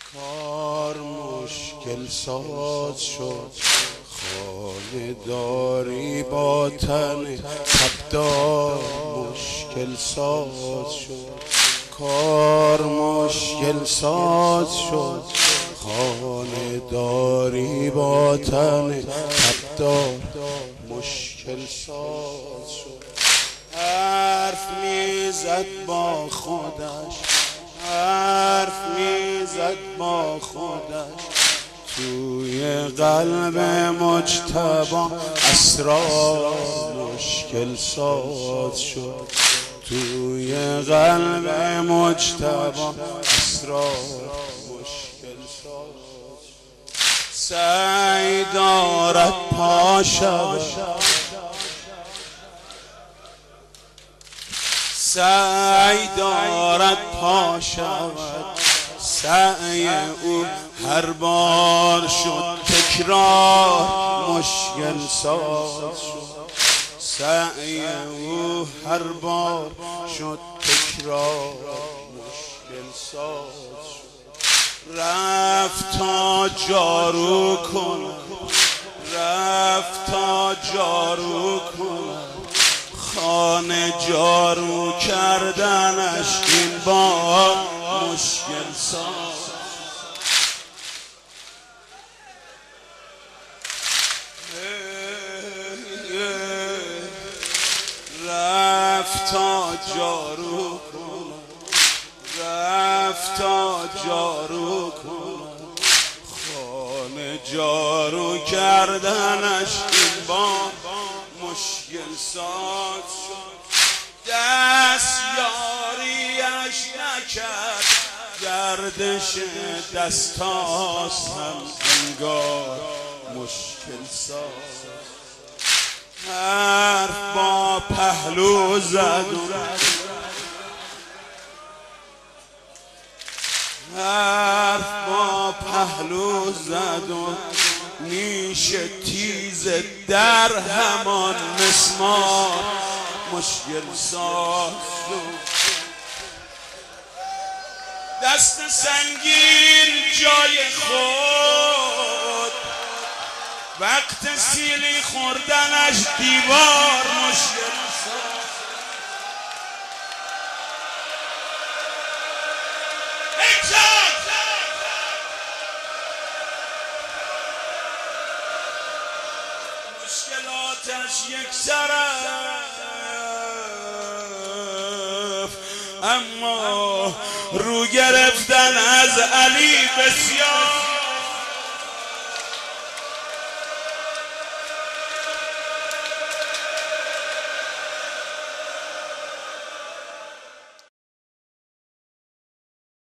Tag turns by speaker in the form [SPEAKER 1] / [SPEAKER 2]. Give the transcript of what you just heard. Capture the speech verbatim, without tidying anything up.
[SPEAKER 1] کار مشکل ساز شد، خانه داری با تن تبدار مشکل ساز شد. کار مشکل ساز شد، خانه داری با تن تبدار مشکل ساز شد. حرف میزد با خودش، حرف میزد با خودش، توی قلب مجتبی اسرار مشکل ساز شد. توی قلب مجتبی اسرار مشکل ساز شد. سعی دارد پا شود، سعی دارد پا شود، سعی او هر بار شد تکرار مشکل ساز شد. سعی او هر بار شد تکرار مشکل ساز شد. رفت تا جارو کند، رفت تا جارو کند، خانه جارو کردنش این بار مشکل ساز. رفت تا جارو کند، رفت تا جارو کند، خانه جارو کردنش این بار مشکل ساز شد. دست یاریش نکرد، گردش دستاست هم انگار مشکل ساز. حرف با پهلو زد و حرف با پهلو زد و نیش تیز در همان مسمار مشکل ساز شد. دست سنگین جای خود، وقت سیلی خوردنش دیوار مشکل ساز. مشکلاتش یک طرف، اما رو گرفتن از علی بسیار